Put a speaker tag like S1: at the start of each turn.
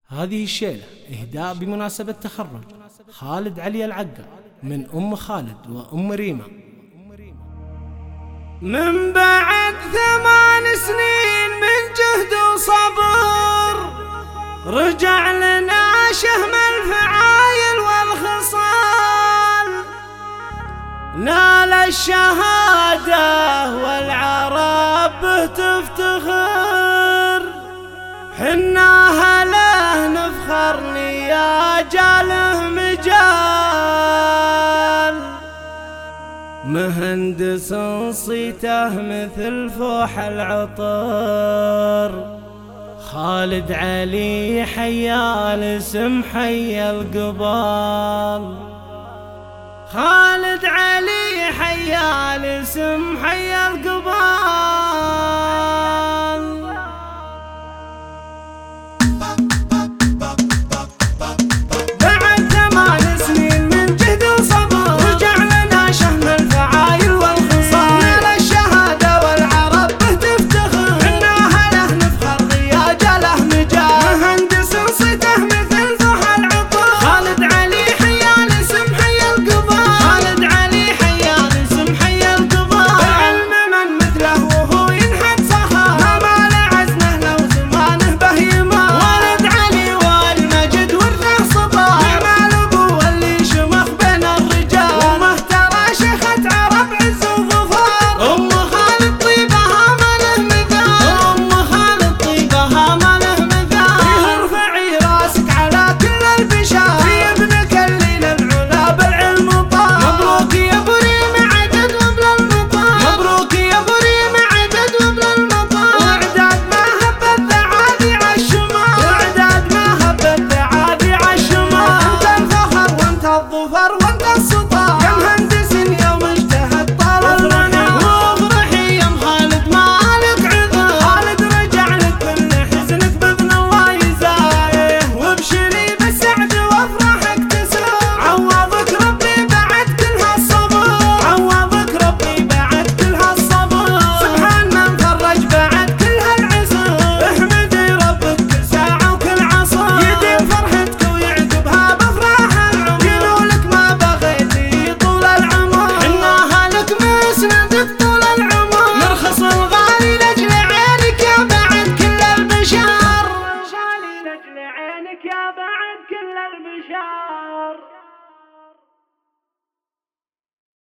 S1: هذه الشيلة إهداء بمناسبة تخرج خالد علي العقا من أم خالد وأم ريما.
S2: من بعد 8 سنين من جهد وصبر رجع لنا شهم الفعايل والخصال، نال الشهادة والعرب به تفتخر، حنا هله نفخر يا جاله مجال، مهندس صيته مثل فوح العطر، خالد علي حيا الاسم حيا القبال، خالد علي حيا الاسم حيا القبال.